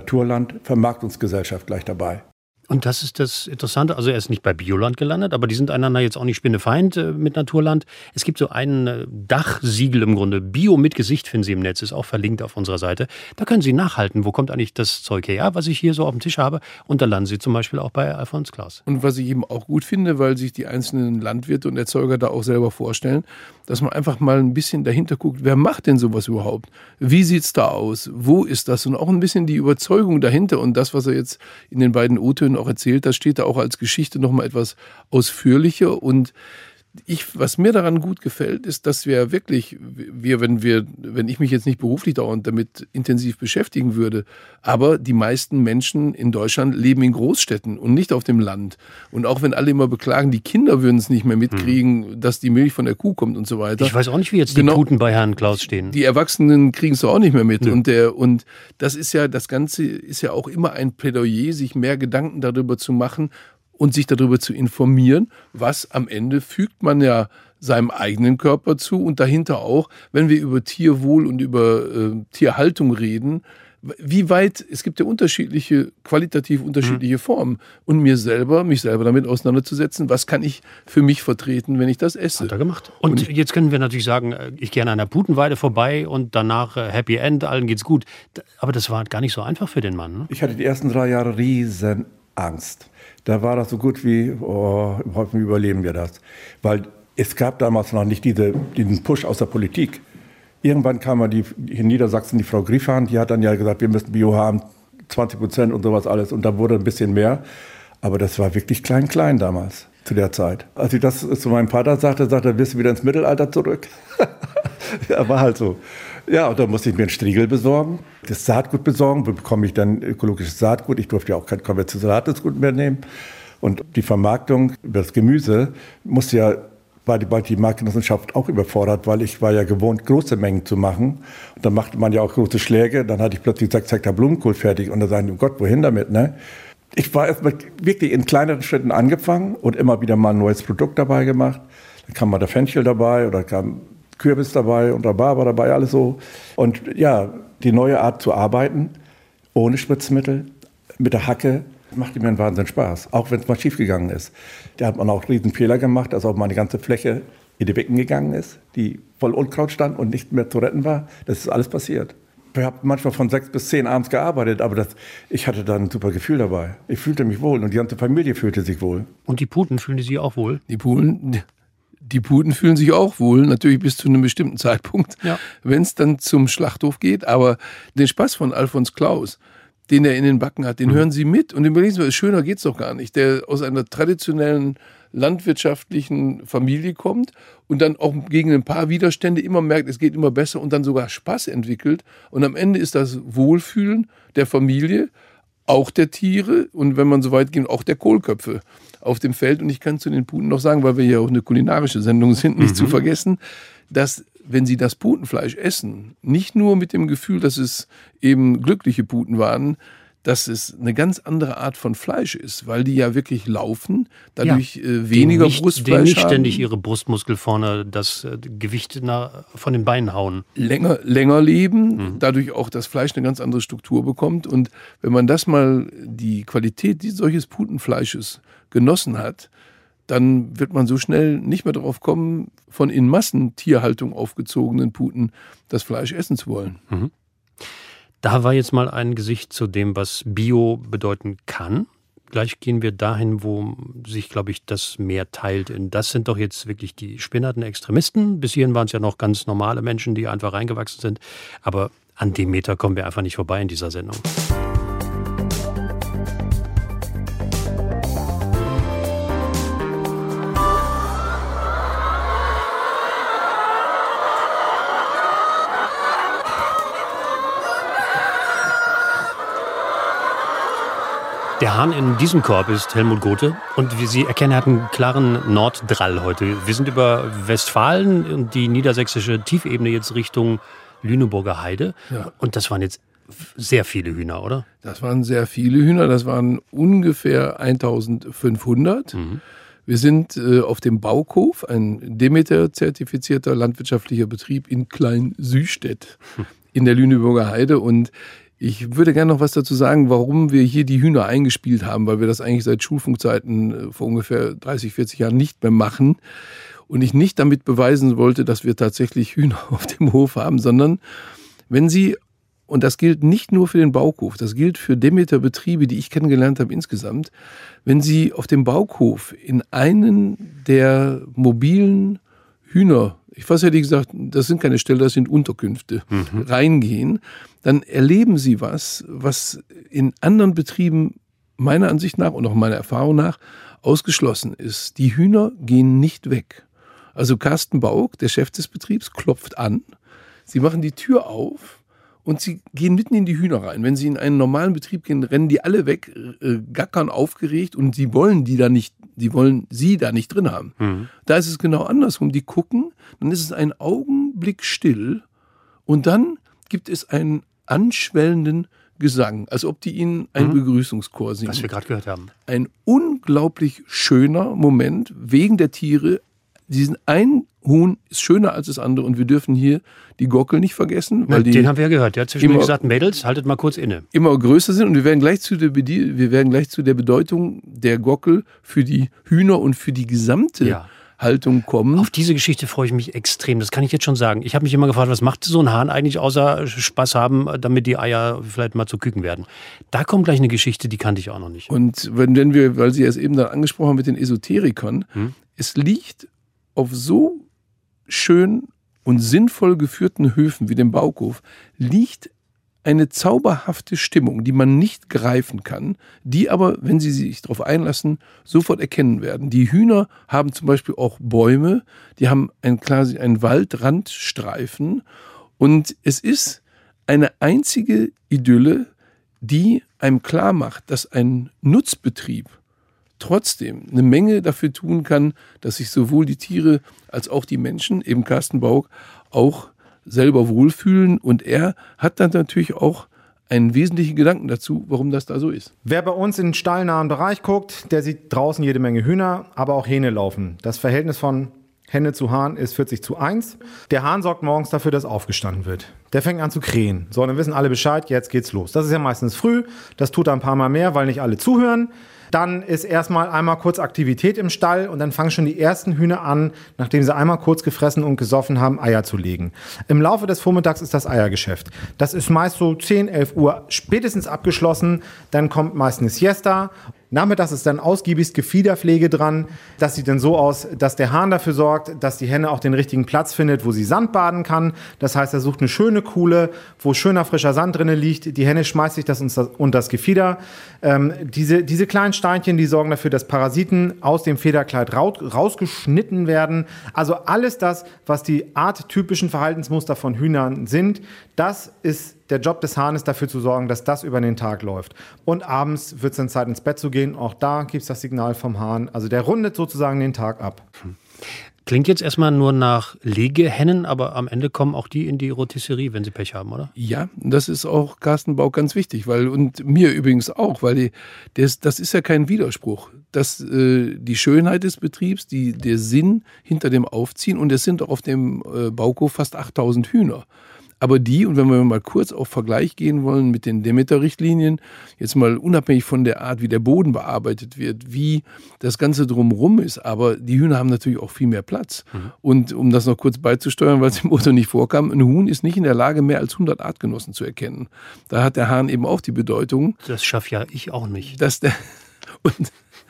Naturlandvermarktungsgesellschaft gleich dabei. Und das ist das Interessante, also er ist nicht bei Bioland gelandet, aber die sind einander jetzt auch nicht spinnefeind äh, mit Naturland. Es gibt so ein äh, Dachsiegel im Grunde, Bio mit Gesicht finden Sie im Netz, ist auch verlinkt auf unserer Seite. Da können Sie nachhalten, wo kommt eigentlich das Zeug her, was ich hier so auf dem Tisch habe, und da landen Sie zum Beispiel auch bei Alfons Klaus. Und was ich eben auch gut finde, weil sich die einzelnen Landwirte und Erzeuger da auch selber vorstellen, dass man einfach mal ein bisschen dahinter guckt, wer macht denn sowas überhaupt? Wie sieht's da aus? Wo ist das? Und auch ein bisschen die Überzeugung dahinter und das, was er jetzt in den beiden O-Tönen auch erzählt, das steht da auch als Geschichte nochmal etwas ausführlicher. Und ich, was mir daran gut gefällt, ist, dass wir wirklich, wir, wenn wir, wenn ich mich jetzt nicht beruflich dauernd damit intensiv beschäftigen würde, aber die meisten Menschen in Deutschland leben in Großstädten und nicht auf dem Land. Und auch wenn alle immer beklagen, die Kinder würden es nicht mehr mitkriegen, hm. dass die Milch von der Kuh kommt und so weiter. Ich weiß auch nicht, wie jetzt die genau, Puten bei Herrn Klaus stehen. Die Erwachsenen kriegen es doch auch nicht mehr mit. Ja. Und der, und das ist ja, das Ganze ist ja auch immer ein Plädoyer, sich mehr Gedanken darüber zu machen, und sich darüber zu informieren, was am Ende fügt man ja seinem eigenen Körper zu und dahinter auch, wenn wir über Tierwohl und über äh, Tierhaltung reden, wie weit, es gibt ja unterschiedliche, qualitativ unterschiedliche Formen. Und mir selber, mich selber damit auseinanderzusetzen, was kann ich für mich vertreten, wenn ich das esse. Hat er gemacht. Und, und jetzt können wir natürlich sagen, ich gehe an einer Putenweide vorbei und danach äh, Happy End, allen geht's gut. Aber das war gar nicht so einfach für den Mann. Ne? Ich hatte die ersten drei Jahre riesen Angst. Da war das so gut wie, oh, wie überleben wir das? Weil es gab damals noch nicht diese, diesen Push aus der Politik. Irgendwann kam mal die, in Niedersachsen die Frau Griffahn, die hat dann ja gesagt, wir müssen Bio haben, zwanzig Prozent und sowas alles. Und da wurde ein bisschen mehr. Aber das war wirklich klein, klein damals, zu der Zeit. Als ich das zu meinem Vater sagte, sagte er, willst du wieder ins Mittelalter zurück? Ja, war halt so. Ja, und dann musste ich mir einen Striegel besorgen, das Saatgut besorgen. Wo bekomme ich dann ökologisches Saatgut? Ich durfte ja auch kein konventionelles Saatgut mehr nehmen. Und die Vermarktung über das Gemüse musste ja, war die, die Marktgenossenschaft auch überfordert, weil ich war ja gewohnt, große Mengen zu machen. Und dann machte man ja auch große Schläge. Dann hatte ich plötzlich sechs Hektar Blumenkohl fertig. Und dann sagen die, oh Gott, wohin damit, ne? Ich war erstmal wirklich in kleineren Schritten angefangen und immer wieder mal ein neues Produkt dabei gemacht. Dann kam mal der Fenchel dabei oder kam Kürbis dabei und Rhabarber dabei, alles so. Und ja, die neue Art zu arbeiten, ohne Spritzmittel, mit der Hacke, machte mir einen Wahnsinn Spaß, auch wenn es mal schief gegangen ist. Da hat man auch riesen Fehler gemacht, dass auch meine ganze Fläche in die Becken gegangen ist, die voll Unkraut stand und nicht mehr zu retten war. Das ist alles passiert. Ich habe manchmal von sechs bis zehn abends gearbeitet, aber das, ich hatte da ein super Gefühl dabei. Ich fühlte mich wohl und die ganze Familie fühlte sich wohl. Und die Puten fühlen sich auch wohl? Die Puten, die Puten fühlen sich auch wohl, natürlich bis zu einem bestimmten Zeitpunkt, ja. Wenn es dann zum Schlachthof geht. Aber den Spaß von Alfons Klaus, den er in den Backen hat, den mhm. hören Sie mit. Und überlegen Sie mal, schöner geht's doch gar nicht. Der aus einer traditionellen landwirtschaftlichen Familie kommt und dann auch gegen ein paar Widerstände immer merkt, es geht immer besser und dann sogar Spaß entwickelt. Und am Ende ist das Wohlfühlen der Familie, auch der Tiere und wenn man so weit geht, auch der Kohlköpfe auf dem Feld. Und ich kann zu den Puten noch sagen, weil wir ja auch eine kulinarische Sendung sind, nicht mhm. zu vergessen, dass wenn Sie das Putenfleisch essen, nicht nur mit dem Gefühl, dass es eben glückliche Puten waren, dass es eine ganz andere Art von Fleisch ist, weil die ja wirklich laufen, dadurch ja, äh, weniger nicht, Brustfleisch haben. Die nicht haben. ständig ihre Brustmuskel vorne das äh, Gewicht nach, von den Beinen hauen. Länger, länger leben, mhm. dadurch auch das Fleisch eine ganz andere Struktur bekommt. Und wenn man das mal, die Qualität dieses solches Putenfleisches genossen hat, dann wird man so schnell nicht mehr darauf kommen, von in Massentierhaltung aufgezogenen Puten das Fleisch essen zu wollen. Mhm. Da war jetzt mal ein Gesicht zu dem, was Bio bedeuten kann. Gleich gehen wir dahin, wo sich, glaube ich, das mehr teilt. Das sind doch jetzt wirklich die spinnerten Extremisten. Bis hierhin waren es ja noch ganz normale Menschen, die einfach reingewachsen sind. Aber an dem Meter kommen wir einfach nicht vorbei in dieser Sendung. Der Hahn in diesem Korb ist Helmut Gothe und wie Sie erkennen, er hat einen klaren Norddrall heute. Wir sind über Westfalen und die niedersächsische Tiefebene jetzt Richtung Lüneburger Heide. Ja. Und das waren jetzt sehr viele Hühner, oder? Das waren sehr viele Hühner, das waren ungefähr eintausendfünfhundert. Mhm. Wir sind äh, auf dem Baukhof, ein Demeter-zertifizierter landwirtschaftlicher Betrieb in Klein-Süßstedt hm. in der Lüneburger Heide und ich würde gerne noch was dazu sagen, warum wir hier die Hühner eingespielt haben, weil wir das eigentlich seit Schulfunkzeiten vor ungefähr dreißig, vierzig Jahren nicht mehr machen. Und ich nicht damit beweisen wollte, dass wir tatsächlich Hühner auf dem Hof haben, sondern wenn Sie, und das gilt nicht nur für den Baukhof, das gilt für Demeter-Betriebe, die ich kennengelernt habe insgesamt, wenn Sie auf dem Baukhof in einen der mobilen Hühner, ich weiß ja, wie gesagt, das sind keine Ställe, das sind Unterkünfte, mhm. reingehen, dann erleben Sie was, was in anderen Betrieben meiner Ansicht nach und auch meiner Erfahrung nach ausgeschlossen ist. Die Hühner gehen nicht weg. Also Carsten Bauk, der Chef des Betriebs, klopft an, Sie machen die Tür auf und Sie gehen mitten in die Hühner rein. Wenn Sie in einen normalen Betrieb gehen, rennen die alle weg, äh, gackern aufgeregt und Sie wollen die da nicht, die wollen Sie da nicht drin haben. Mhm. Da ist es genau andersrum. Die gucken, dann ist es ein Augenblick still und dann gibt es einen anschwellenden Gesang, als ob die ihnen einen mhm. Begrüßungschor singen. Was wir gerade gehört haben. Ein unglaublich schöner Moment wegen der Tiere, diesen ein Huhn ist schöner als das andere und wir dürfen hier die Gockel nicht vergessen. Weil Na, die den haben wir ja gehört. Der hat zwischendurch gesagt, Mädels, haltet mal kurz inne. Immer größer sind und wir werden gleich zu der, wir werden gleich zu der Bedeutung der Gockel für die Hühner und für die gesamte ja. Haltung kommen. Auf diese Geschichte freue ich mich extrem. Das kann ich jetzt schon sagen. Ich habe mich immer gefragt, was macht so ein Hahn eigentlich außer Spaß haben, damit die Eier vielleicht mal zu Küken werden. Da kommt gleich eine Geschichte, die kannte ich auch noch nicht. Und wenn, wenn wir, weil Sie es eben dann angesprochen haben mit den Esoterikern, hm? es liegt auf so schön und sinnvoll geführten Höfen wie dem Baukhof, liegt eine zauberhafte Stimmung, die man nicht greifen kann, die aber, wenn Sie sich darauf einlassen, sofort erkennen werden. Die Hühner haben zum Beispiel auch Bäume, die haben ein, quasi einen Waldrandstreifen und es ist eine einzige Idylle, die einem klar macht, dass ein Nutzbetrieb trotzdem eine Menge dafür tun kann, dass sich sowohl die Tiere als auch die Menschen, eben Carsten Bauck, auch selber wohlfühlen. Und er hat dann natürlich auch einen wesentlichen Gedanken dazu, warum das da so ist. Wer bei uns in den stallnahen Bereich guckt, der sieht draußen jede Menge Hühner, aber auch Hähne laufen. Das Verhältnis von Henne zu Hahn ist vierzig zu eins. Der Hahn sorgt morgens dafür, dass aufgestanden wird. Der fängt an zu krähen. So, dann wissen alle Bescheid, jetzt geht's los. Das ist ja meistens früh. Das tut er ein paar Mal mehr, weil nicht alle zuhören. Dann ist erstmal einmal kurz Aktivität im Stall und dann fangen schon die ersten Hühner an, nachdem sie einmal kurz gefressen und gesoffen haben, Eier zu legen. Im Laufe des Vormittags ist das Eiergeschäft. Das ist meist so zehn, elf Uhr spätestens abgeschlossen. Dann kommt meist eine Siesta. Nachmittags ist dann ausgiebigst Gefiederpflege dran. Das sieht dann so aus, dass der Hahn dafür sorgt, dass die Henne auch den richtigen Platz findet, wo sie Sand baden kann. Das heißt, er sucht eine schöne Kuhle, wo schöner frischer Sand drin liegt. Die Henne schmeißt sich das unter das Gefieder. Ähm, diese, diese kleinen Steinchen, die sorgen dafür, dass Parasiten aus dem Federkleid rausgeschnitten werden. Also alles das, was die arttypischen Verhaltensmuster von Hühnern sind, das ist der Job des Hahnes, dafür zu sorgen, dass das über den Tag läuft. Und abends wird es dann Zeit, ins Bett zu gehen. Auch da gibt es das Signal vom Hahn. Also der rundet sozusagen den Tag ab. Klingt jetzt erstmal nur nach Legehennen, aber am Ende kommen auch die in die Rotisserie, wenn sie Pech haben, oder? Ja, das ist auch Carsten Bauck ganz wichtig, weil und mir übrigens auch, weil die, das, das ist ja kein Widerspruch. Das, äh, die Schönheit des Betriebs, die, der Sinn hinter dem Aufziehen und es sind auch auf dem äh, Baukhof fast achttausend Hühner. Aber die, und wenn wir mal kurz auf Vergleich gehen wollen mit den Demeter-Richtlinien, jetzt mal unabhängig von der Art, wie der Boden bearbeitet wird, wie das Ganze drumherum ist, aber die Hühner haben natürlich auch viel mehr Platz. Mhm. Und um das noch kurz beizusteuern, weil es im Auto nicht vorkam, ein Huhn ist nicht in der Lage, mehr als hundert Artgenossen zu erkennen. Da hat der Hahn eben auch die Bedeutung. Das schaffe ja ich auch nicht. Dass der und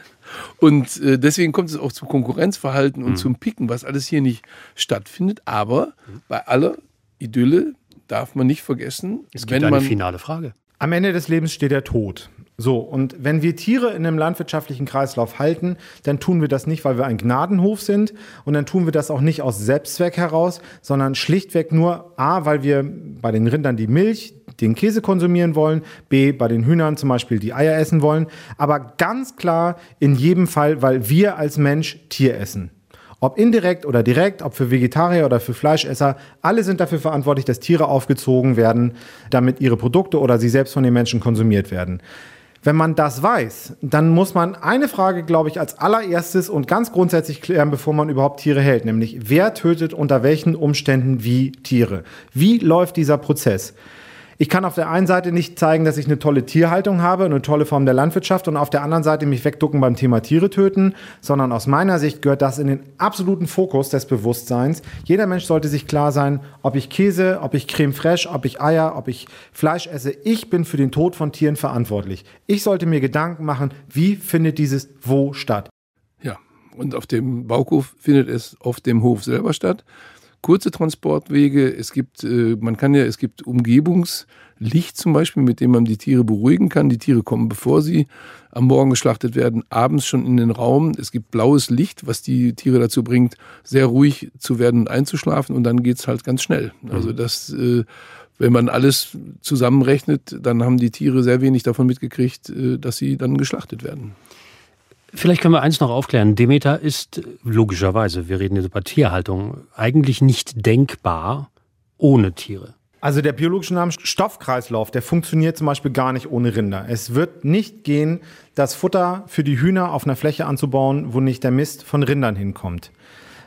Und äh, deswegen kommt es auch zum Konkurrenzverhalten und mhm. zum Picken, was alles hier nicht stattfindet. Aber mhm. bei aller Idylle darf man nicht vergessen, es gibt wenn man eine finale Frage. Am Ende des Lebens steht der Tod. So, und wenn wir Tiere in einem landwirtschaftlichen Kreislauf halten, dann tun wir das nicht, weil wir ein Gnadenhof sind und dann tun wir das auch nicht aus Selbstzweck heraus, sondern schlichtweg nur A, weil wir bei den Rindern die Milch, den Käse konsumieren wollen, B, bei den Hühnern zum Beispiel die Eier essen wollen, aber ganz klar in jedem Fall, weil wir als Mensch Tier essen. Ob indirekt oder direkt, ob für Vegetarier oder für Fleischesser, alle sind dafür verantwortlich, dass Tiere aufgezogen werden, damit ihre Produkte oder sie selbst von den Menschen konsumiert werden. Wenn man das weiß, dann muss man eine Frage, glaube ich, als allererstes und ganz grundsätzlich klären, bevor man überhaupt Tiere hält, nämlich wer tötet unter welchen Umständen wie Tiere? Wie läuft dieser Prozess? Ich kann auf der einen Seite nicht zeigen, dass ich eine tolle Tierhaltung habe, eine tolle Form der Landwirtschaft und auf der anderen Seite mich wegducken beim Thema Tiere töten, sondern aus meiner Sicht gehört das in den absoluten Fokus des Bewusstseins. Jeder Mensch sollte sich klar sein, ob ich Käse, ob ich Creme fraiche, ob ich Eier, ob ich Fleisch esse. Ich bin für den Tod von Tieren verantwortlich. Ich sollte mir Gedanken machen, wie findet dieses wo statt? Ja, und auf dem Baukhof findet es auf dem Hof selber statt. Kurze Transportwege, es gibt, äh, man kann ja, es gibt Umgebungslicht zum Beispiel, mit dem man die Tiere beruhigen kann. Die Tiere kommen, bevor sie am Morgen geschlachtet werden, abends schon in den Raum. Es gibt blaues Licht, was die Tiere dazu bringt, sehr ruhig zu werden und einzuschlafen und dann geht's halt ganz schnell. Also das, äh, wenn man alles zusammenrechnet, dann haben die Tiere sehr wenig davon mitgekriegt, äh, dass sie dann geschlachtet werden. Vielleicht können wir eins noch aufklären. Demeter ist logischerweise, wir reden jetzt über Tierhaltung, eigentlich nicht denkbar ohne Tiere. Also der biologische Name Stoffkreislauf, der funktioniert zum Beispiel gar nicht ohne Rinder. Es wird nicht gehen, das Futter für die Hühner auf einer Fläche anzubauen, wo nicht der Mist von Rindern hinkommt.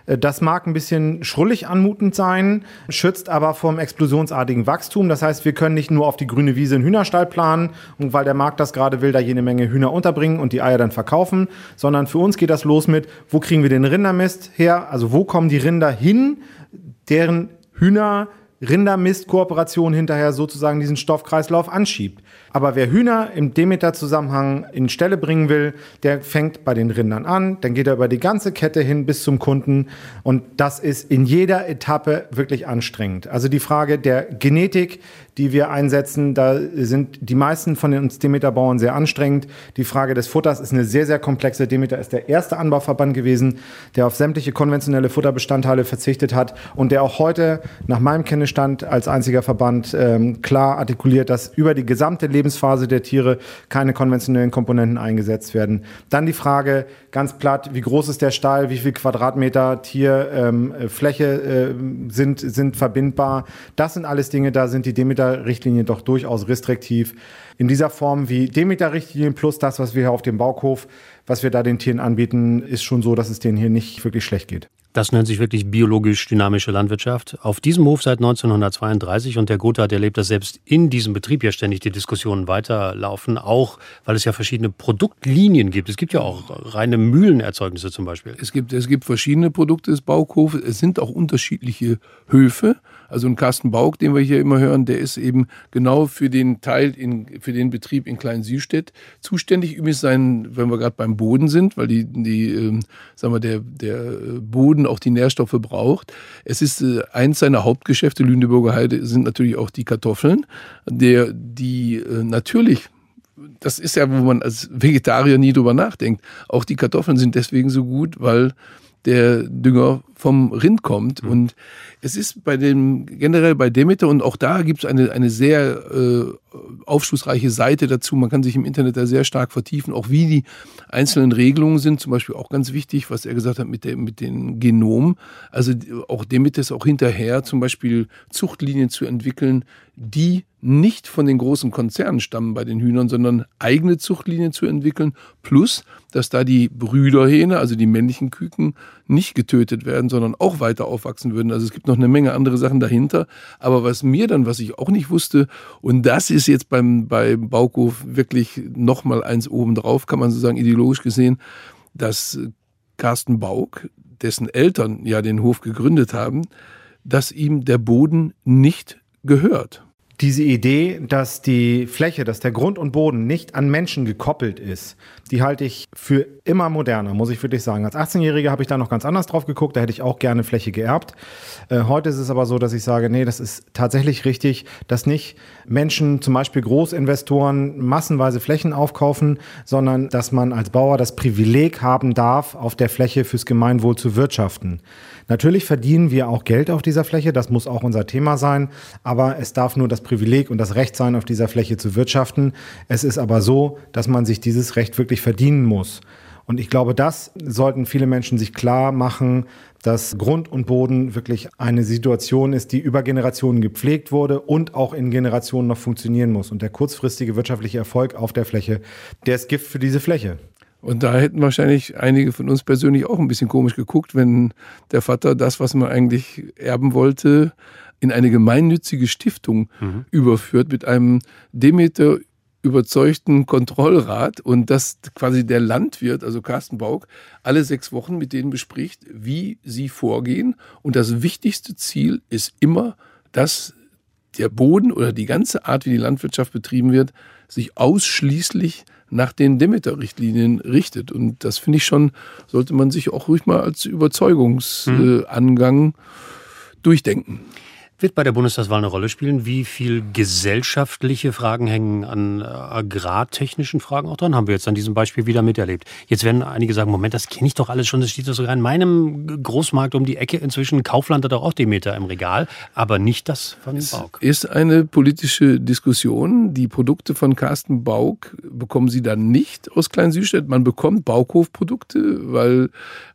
Das mag ein bisschen schrullig anmutend sein, schützt aber vom explosionsartigen Wachstum. Das heißt, wir können nicht nur auf die grüne Wiese einen Hühnerstall planen und weil der Markt das gerade will, da jede Menge Hühner unterbringen und die Eier dann verkaufen, sondern für uns geht das los mit, wo kriegen wir den Rindermist her? Also wo kommen die Rinder hin, deren Hühner Rindermist-Kooperation hinterher sozusagen diesen Stoffkreislauf anschiebt. Aber wer Hühner im Demeter-Zusammenhang in Ställe bringen will, der fängt bei den Rindern an, dann geht er über die ganze Kette hin bis zum Kunden und das ist in jeder Etappe wirklich anstrengend. Also die Frage der Genetik, die wir einsetzen, da sind die meisten von uns Demeter-Bauern sehr anstrengend. Die Frage des Futters ist eine sehr, sehr komplexe. Demeter ist der erste Anbauverband gewesen, der auf sämtliche konventionelle Futterbestandteile verzichtet hat und der auch heute nach meinem Kenntnisstand als einziger Verband ähm, klar artikuliert, dass über die gesamte Lebensphase der Tiere keine konventionellen Komponenten eingesetzt werden. Dann die Frage, ganz platt, wie groß ist der Stall, wie viel Quadratmeter Tierfläche ähm, äh, sind, sind verbindbar. Das sind alles Dinge, da sind die Demeter-Richtlinien doch durchaus restriktiv. In dieser Form wie Demeter-Richtlinien plus das, was wir hier auf dem Bauhof, was wir da den Tieren anbieten, ist schon so, dass es denen hier nicht wirklich schlecht geht. Das nennt sich wirklich biologisch dynamische Landwirtschaft. Auf diesem Hof seit neunzehnhundertzweiunddreißig und der Gotthard erlebt, dass selbst in diesem Betrieb ja ständig die Diskussionen weiterlaufen, auch weil es ja verschiedene Produktlinien gibt. Es gibt ja auch reine Mühlenerzeugnisse zum Beispiel. Es gibt, es gibt verschiedene Produkte des Baughofes. Es sind auch unterschiedliche Höfe. Also ein Carsten Bauk, den wir hier immer hören, der ist eben genau für den Teil, in, für den Betrieb in Klein-Süßstedt zuständig. Übrigens sein, wenn wir gerade beim Boden sind, weil die, die ähm, sagen wir, der, der Boden auch die Nährstoffe braucht. Es ist äh, eins seiner Hauptgeschäfte, Lüneburger Heide, sind natürlich auch die Kartoffeln, der, die äh, natürlich, das ist ja, wo man als Vegetarier nie drüber nachdenkt, auch die Kartoffeln sind deswegen so gut, weil der Dünger vom Rind kommt. Mhm. Und es ist bei dem, generell bei Demeter, und auch da gibt es eine, eine sehr äh, aufschlussreiche Seite dazu. Man kann sich im Internet da sehr stark vertiefen, auch wie die einzelnen Regelungen sind. Zum Beispiel auch ganz wichtig, was er gesagt hat mit, der, mit den Genomen. Also auch Demeter ist auch hinterher, zum Beispiel Zuchtlinien zu entwickeln, die nicht von den großen Konzernen stammen bei den Hühnern, sondern eigene Zuchtlinien zu entwickeln. Plus, dass da die Brüderhähne, also die männlichen Küken, nicht getötet werden, sondern auch weiter aufwachsen würden. Also es gibt noch eine Menge andere Sachen dahinter. Aber was mir dann, was ich auch nicht wusste, und das ist jetzt beim, beim Bauhof wirklich nochmal eins obendrauf, kann man so sagen, ideologisch gesehen, dass Carsten Bauk, dessen Eltern ja den Hof gegründet haben, dass ihm der Boden nicht gehört. Diese Idee, dass die Fläche, dass der Grund und Boden nicht an Menschen gekoppelt ist, die halte ich für immer moderner, muss ich wirklich sagen. Als achtzehnjähriger habe ich da noch ganz anders drauf geguckt, da hätte ich auch gerne Fläche geerbt. Äh, heute ist es aber so, dass ich sage, nee, das ist tatsächlich richtig, dass nicht Menschen, zum Beispiel Großinvestoren, massenweise Flächen aufkaufen, sondern dass man als Bauer das Privileg haben darf, auf der Fläche fürs Gemeinwohl zu wirtschaften. Natürlich verdienen wir auch Geld auf dieser Fläche, das muss auch unser Thema sein, aber es darf nur das Privileg und das Recht sein, auf dieser Fläche zu wirtschaften. Es ist aber so, dass man sich dieses Recht wirklich verdienen muss. Und ich glaube, das sollten viele Menschen sich klar machen, dass Grund und Boden wirklich eine Situation ist, die über Generationen gepflegt wurde und auch in Generationen noch funktionieren muss. Und der kurzfristige wirtschaftliche Erfolg auf der Fläche, der ist Gift für diese Fläche. Und da hätten wahrscheinlich einige von uns persönlich auch ein bisschen komisch geguckt, wenn der Vater das, was man eigentlich erben wollte, in eine gemeinnützige Stiftung mhm. überführt mit einem Demeter überzeugten Kontrollrat und dass quasi der Landwirt, also Carsten Bauk, alle sechs Wochen mit denen bespricht, wie sie vorgehen. Und das wichtigste Ziel ist immer, dass der Boden oder die ganze Art, wie die Landwirtschaft betrieben wird, sich ausschließlich nach den Demeter-Richtlinien richtet. Und das finde ich schon, sollte man sich auch ruhig mal als Überzeugungsangang mhm. äh, durchdenken. Wird bei der Bundestagswahl eine Rolle spielen? Wie viel gesellschaftliche Fragen hängen an agrartechnischen Fragen auch dran? Haben wir jetzt an diesem Beispiel wieder miterlebt. Jetzt werden einige sagen, Moment, das kenne ich doch alles schon, das steht doch sogar in meinem Großmarkt um die Ecke. Inzwischen Kaufland hat auch Demeter im Regal, aber nicht das von Bauk. Es ist eine politische Diskussion. Die Produkte von Carsten Bauk bekommen Sie dann nicht aus Klein-Süßstedt. Man bekommt Baughofprodukte, weil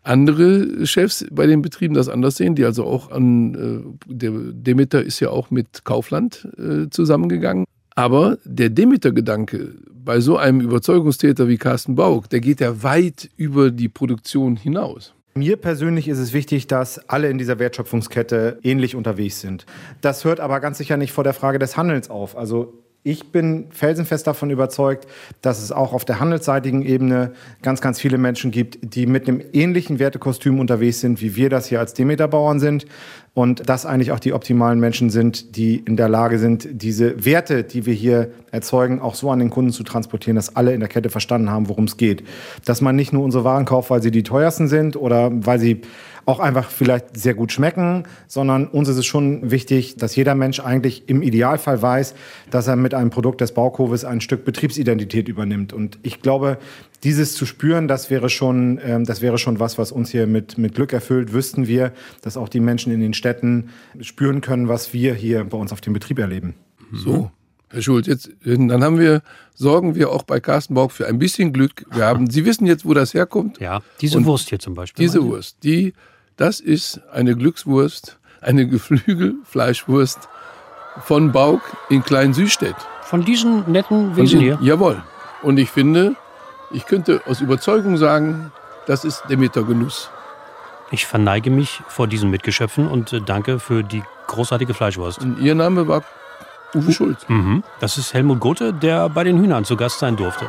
andere Chefs bei den Betrieben das anders sehen, die also auch an äh, der Demeter ist ja auch mit Kaufland äh, zusammengegangen. Aber der Demeter-Gedanke bei so einem Überzeugungstäter wie Carsten Bauk, der geht ja weit über die Produktion hinaus. Mir persönlich ist es wichtig, dass alle in dieser Wertschöpfungskette ähnlich unterwegs sind. Das hört aber ganz sicher nicht vor der Frage des Handels auf. Also ich bin felsenfest davon überzeugt, dass es auch auf der handelsseitigen Ebene ganz, ganz viele Menschen gibt, die mit einem ähnlichen Wertekostüm unterwegs sind, wie wir das hier als Demeter-Bauern sind. Und das eigentlich auch die optimalen Menschen sind, die in der Lage sind, diese Werte, die wir hier erzeugen, auch so an den Kunden zu transportieren, dass alle in der Kette verstanden haben, worum es geht. Dass man nicht nur unsere Waren kauft, weil sie die teuersten sind oder weil sie auch einfach vielleicht sehr gut schmecken, sondern uns ist es schon wichtig, dass jeder Mensch eigentlich im Idealfall weiß, dass er mit einem Produkt des Baukoves ein Stück Betriebsidentität übernimmt. Und ich glaube, dieses zu spüren, das wäre schon, ähm, das wäre schon was, was uns hier mit, mit Glück erfüllt. Wüssten wir, dass auch die Menschen in den Städten spüren können, was wir hier bei uns auf dem Betrieb erleben. So, Herr Schulz, jetzt, dann haben wir, sorgen wir auch bei Carsten Bauck für ein bisschen Glück. Wir haben, Sie wissen jetzt, wo das herkommt. Ja, diese Und Wurst hier zum Beispiel. Diese Wurst, die, das ist eine Glückswurst, eine Geflügelfleischwurst von Bauck in Klein-Süßstedt. Von diesen netten Von Wesen den- hier? Jawohl. Und ich finde, ich könnte aus Überzeugung sagen, das ist Demeter-Genuss. Ich verneige mich vor diesen Mitgeschöpfen und äh, danke für die großartige Fleischwurst. Und Ihr Name war Uwe Schulz. Mhm. Das ist Helmut Gothe, der bei den Hühnern zu Gast sein durfte.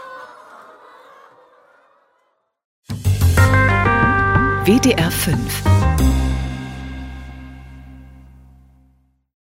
W D R fünf